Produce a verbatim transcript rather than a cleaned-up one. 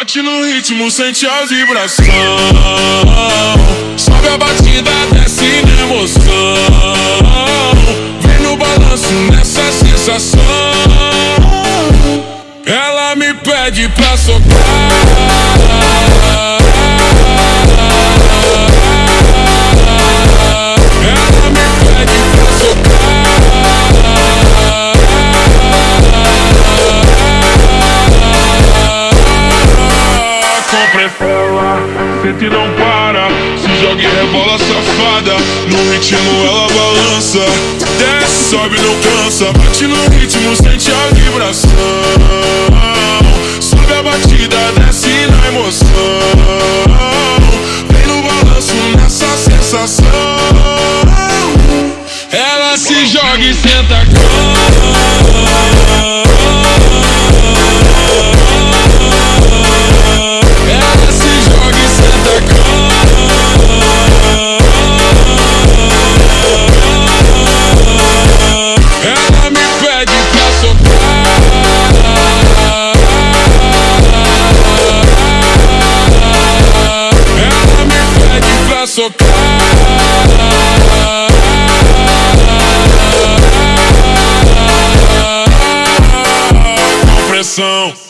Bate no ritmo, sente as vibrações. Sobe a batida, desce na emoção. Vem no balanço nessa sensação. Ela me pede pra socar. Ela me pede pra socar. Com pressão, sente e não para. Se joga e rebola safada. No ritmo ela balança. Desce, sobe, não cansa. Bate no ritmo, sente a vibração. Sobe a batida, desce na emoção. Vem no balanço nessa sensação. Ela se joga e senta a cama. Ela se joga e senta a cama. Ela me pede pra socar. Ela me pede pra socar. Com pressão.